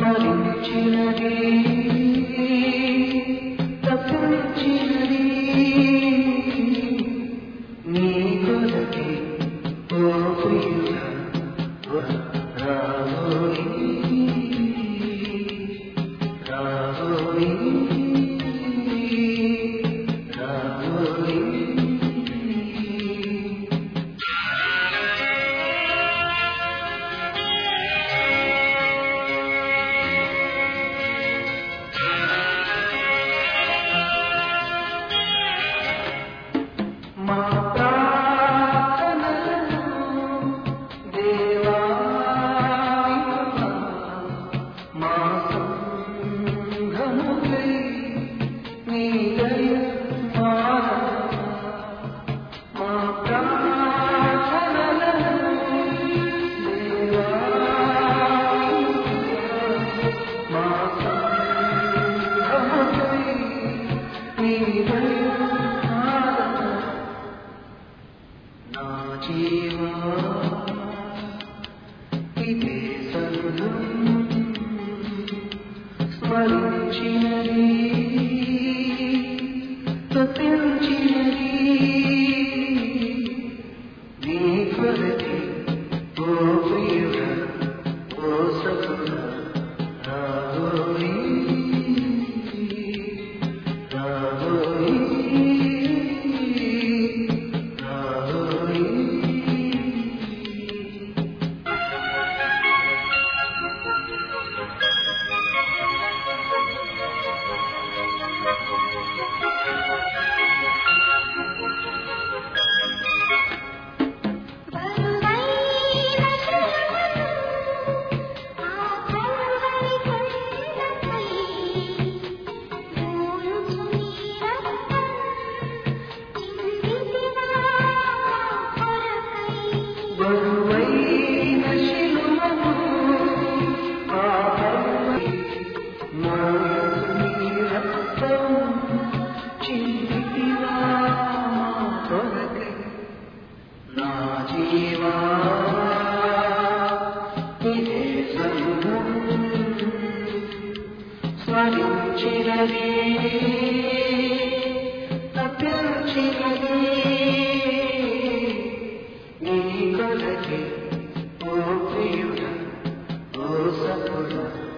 స్మరించినది తప్పించినది నీ కొరకే ఓ ప్రియుడా రావోయి రావోయి రావోయి మా ప్రార్థనలను దేవా మా సంఘముకై నీ దయ మా ప్రార్థనలను దేవా మా సంఘముకై నీ దయ నా జీవా ఇదే సంఘం స్మరించినది తప్పించినది నీ కొరకే ఓ ప్రియుడా ఓ సఖుడా రావోయి రావోయి బరువైన శిలువను ఆపై నీ రక్తం చిందితివా కొరకై నా జీవా ఇదే సంఘం స్మరించినది తప్పించినది నీ కొరకే ఓ ప్రియుడా ఓ సఖుడా